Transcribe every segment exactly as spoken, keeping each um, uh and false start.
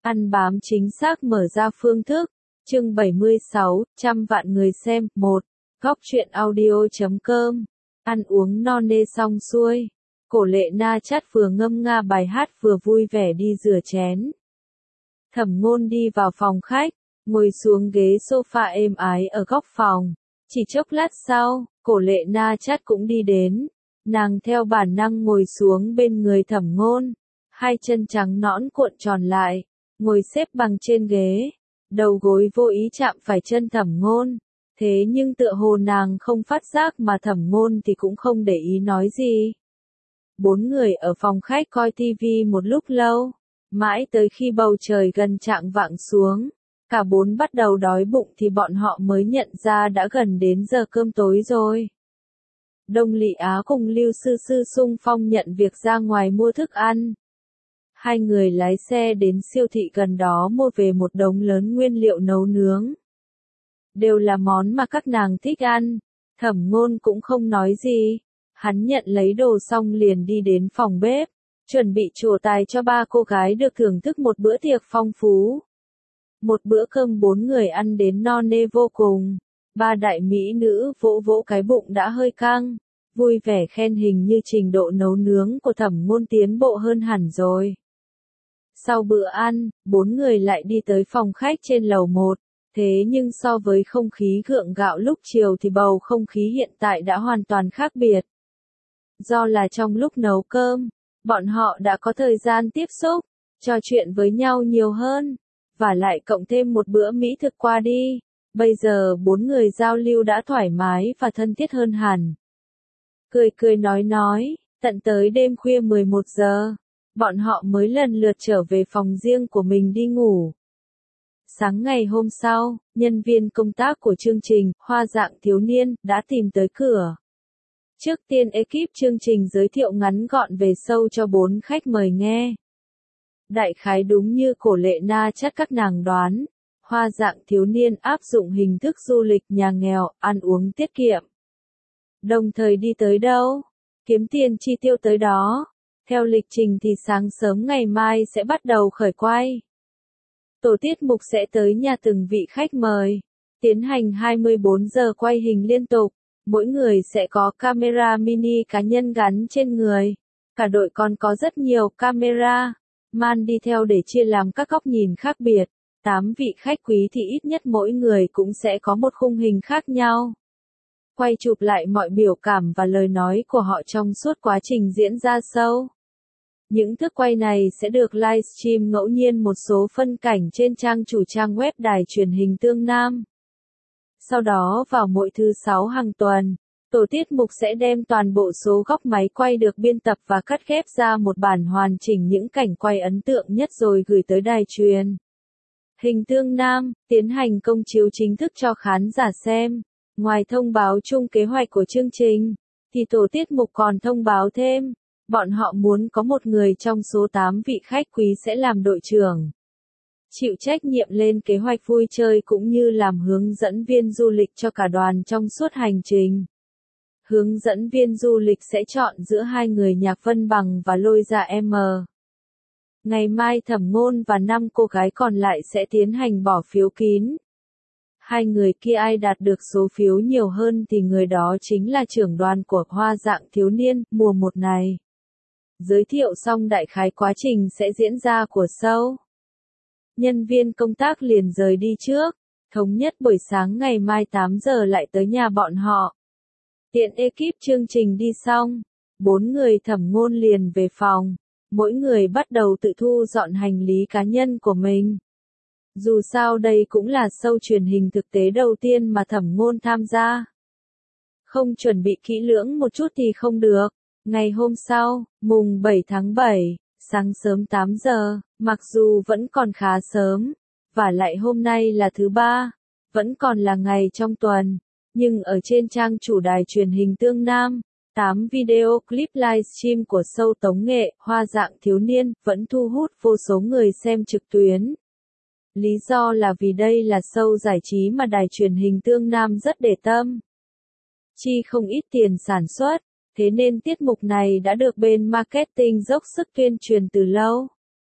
Ăn bám chính xác mở ra phương thức. Chương bảy mươi sáu, trăm vạn người xem. một. Góc truyện audio chấm com. Ăn uống no nê xong xuôi. Cổ Lệ Na chắt vừa ngâm nga bài hát vừa vui vẻ đi rửa chén. Thẩm Ngôn đi vào phòng khách, ngồi xuống ghế sofa êm ái ở góc phòng. Chỉ chốc lát sau, Cổ Lệ Na chắt cũng đi đến. Nàng theo bản năng ngồi xuống bên người Thẩm Ngôn. Hai chân trắng nõn cuộn tròn lại, ngồi xếp bằng trên ghế. Đầu gối vô ý chạm phải chân Thẩm Ngôn. Thế nhưng tựa hồ nàng không phát giác mà Thẩm Ngôn thì cũng không để ý nói gì. Bốn người ở phòng khách coi tivi một lúc lâu. Mãi tới khi bầu trời gần chạng vạng xuống. Cả bốn bắt đầu đói bụng thì bọn họ mới nhận ra đã gần đến giờ cơm tối rồi. Đông Lị Á cùng Lưu Sư Sư xung phong nhận việc ra ngoài mua thức ăn. Hai người lái xe đến siêu thị gần đó mua về một đống lớn nguyên liệu nấu nướng. Đều là món mà các nàng thích ăn. Thẩm Ngôn cũng không nói gì. Hắn nhận lấy đồ xong liền đi đến phòng bếp, chuẩn bị trổ tài cho ba cô gái được thưởng thức một bữa tiệc phong phú. Một bữa cơm bốn người ăn đến no nê vô cùng. Ba đại mỹ nữ vỗ vỗ cái bụng đã hơi căng, vui vẻ khen hình như trình độ nấu nướng của Thẩm Ngôn tiến bộ hơn hẳn rồi. Sau bữa ăn, bốn người lại đi tới phòng khách trên lầu một. Thế nhưng so với không khí gượng gạo lúc chiều thì bầu không khí hiện tại đã hoàn toàn khác biệt. Do là trong lúc nấu cơm, bọn họ đã có thời gian tiếp xúc, trò chuyện với nhau nhiều hơn, và lại cộng thêm một bữa mỹ thực qua đi. Bây giờ bốn người giao lưu đã thoải mái và thân thiết hơn hẳn. Cười cười nói nói, tận tới đêm khuya mười một giờ, bọn họ mới lần lượt trở về phòng riêng của mình đi ngủ. Sáng ngày hôm sau, nhân viên công tác của chương trình Hoa Dạng Thiếu Niên đã tìm tới cửa. Trước tiên ekip chương trình giới thiệu ngắn gọn về show cho bốn khách mời nghe. Đại khái đúng như Cổ Lệ Na chắc các nàng đoán, Hoa Dạng Thiếu Niên áp dụng hình thức du lịch nhà nghèo, ăn uống tiết kiệm. Đồng thời đi tới đâu, kiếm tiền chi tiêu tới đó. Theo lịch trình thì sáng sớm ngày mai sẽ bắt đầu khởi quay. Tổ tiết mục sẽ tới nhà từng vị khách mời, tiến hành hai mươi bốn giờ quay hình liên tục. Mỗi người sẽ có camera mini cá nhân gắn trên người. Cả đội còn có rất nhiều camera man đi theo để chia làm các góc nhìn khác biệt. Tám vị khách quý thì ít nhất mỗi người cũng sẽ có một khung hình khác nhau. Quay chụp lại mọi biểu cảm và lời nói của họ trong suốt quá trình diễn ra show. Những thước quay này sẽ được livestream ngẫu nhiên một số phân cảnh trên trang chủ trang web đài truyền hình Tương Nam. Sau đó vào mỗi thứ sáu hàng tuần, tổ tiết mục sẽ đem toàn bộ số góc máy quay được biên tập và cắt ghép ra một bản hoàn chỉnh những cảnh quay ấn tượng nhất rồi gửi tới đài truyền hình Tương Nam, tiến hành công chiếu chính thức cho khán giả xem. Ngoài thông báo chung kế hoạch của chương trình, thì tổ tiết mục còn thông báo thêm, bọn họ muốn có một người trong số tám vị khách quý sẽ làm đội trưởng. Chịu trách nhiệm lên kế hoạch vui chơi cũng như làm hướng dẫn viên du lịch cho cả đoàn trong suốt hành trình. Hướng dẫn viên du lịch sẽ chọn giữa hai người Nhạc Vân Bằng và Lôi Dạ M. Ngày mai Thẩm Ngôn và năm cô gái còn lại sẽ tiến hành bỏ phiếu kín. Hai người kia ai đạt được số phiếu nhiều hơn thì người đó chính là trưởng đoàn của Hoa Dạng Thiếu Niên mùa một này. Giới thiệu xong đại khái quá trình sẽ diễn ra của show. Nhân viên công tác liền rời đi trước, thống nhất buổi sáng ngày mai tám giờ lại tới nhà bọn họ. Tiện ekip chương trình đi xong, bốn người Thẩm Ngôn liền về phòng, mỗi người bắt đầu tự thu dọn hành lý cá nhân của mình. Dù sao đây cũng là show truyền hình thực tế đầu tiên mà Thẩm Ngôn tham gia. Không chuẩn bị kỹ lưỡng một chút thì không được. Ngày hôm sau, mùng bảy tháng bảy, sáng sớm tám giờ, mặc dù vẫn còn khá sớm, và lại hôm nay là thứ ba, vẫn còn là ngày trong tuần, nhưng ở trên trang chủ đài truyền hình Tương Nam, tám video clip livestream của show tống nghệ Hoa Dạng Thiếu Niên vẫn thu hút vô số người xem trực tuyến. Lý do là vì đây là show giải trí mà đài truyền hình Tương Nam rất để tâm. Chi không ít tiền sản xuất. Thế nên tiết mục này đã được bên marketing dốc sức tuyên truyền từ lâu.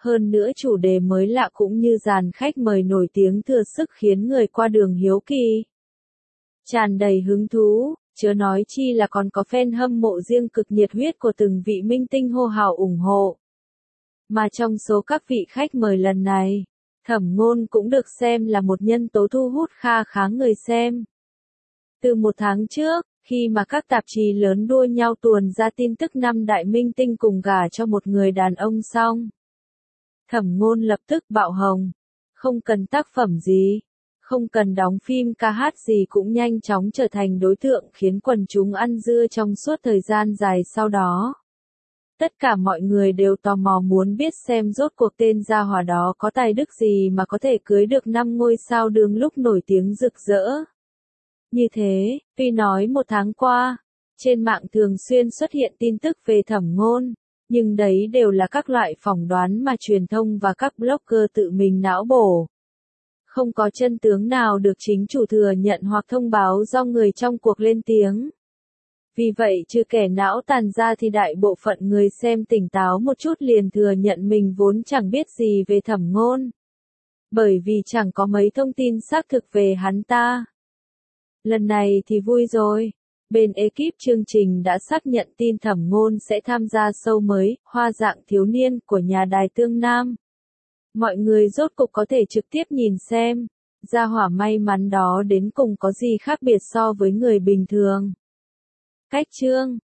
Hơn nữa chủ đề mới lạ cũng như dàn khách mời nổi tiếng thừa sức khiến người qua đường hiếu kỳ. Tràn đầy hứng thú, chớ nói chi là còn có fan hâm mộ riêng cực nhiệt huyết của từng vị minh tinh hô hào ủng hộ. Mà trong số các vị khách mời lần này, Thẩm Ngôn cũng được xem là một nhân tố thu hút kha khá người xem. Từ một tháng trước, khi mà các tạp chí lớn đua nhau tuồn ra tin tức năm đại minh tinh cùng gả cho một người đàn ông xong, Thẩm Ngôn lập tức bạo hồng. Không cần tác phẩm gì, không cần đóng phim ca hát gì cũng nhanh chóng trở thành đối tượng khiến quần chúng ăn dưa trong suốt thời gian dài sau đó. Tất cả mọi người đều tò mò muốn biết xem rốt cuộc tên gia hỏa đó có tài đức gì mà có thể cưới được năm ngôi sao đường lúc nổi tiếng rực rỡ. Như thế, tuy nói một tháng qua, trên mạng thường xuyên xuất hiện tin tức về Thẩm Ngôn, nhưng đấy đều là các loại phỏng đoán mà truyền thông và các blogger tự mình não bổ. Không có chân tướng nào được chính chủ thừa nhận hoặc thông báo do người trong cuộc lên tiếng. Vì vậy trừ kẻ não tàn ra thì đại bộ phận người xem tỉnh táo một chút liền thừa nhận mình vốn chẳng biết gì về Thẩm Ngôn. Bởi vì chẳng có mấy thông tin xác thực về hắn ta. Lần này thì vui rồi. Bên ekip chương trình đã xác nhận tin Thẩm Ngôn sẽ tham gia show mới, Hoa dạng thiếu niên của nhà đài Tương Nam. Mọi người rốt cục có thể trực tiếp nhìn xem, gia hỏa may mắn đó đến cùng có gì khác biệt so với người bình thường. Cách chương